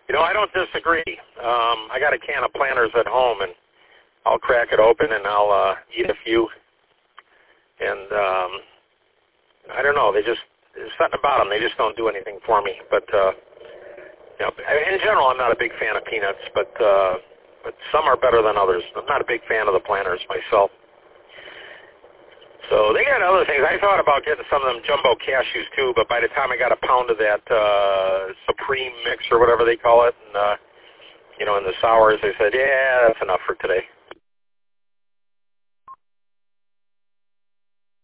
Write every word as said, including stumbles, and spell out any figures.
You know, I don't disagree. Um, I got a can of Planters at home, and I'll crack it open and I'll uh, eat a few. And um, I don't know, they just, there's something about them. They just don't do anything for me. But, uh, you know, in general, I'm not a big fan of peanuts, but uh, but some are better than others. I'm not a big fan of the Planters myself. So they got other things. I thought about getting some of them jumbo cashews too, but by the time I got a pound of that uh, Supreme mix or whatever they call it, and uh, you know, in the sours, I said, yeah, that's enough for today.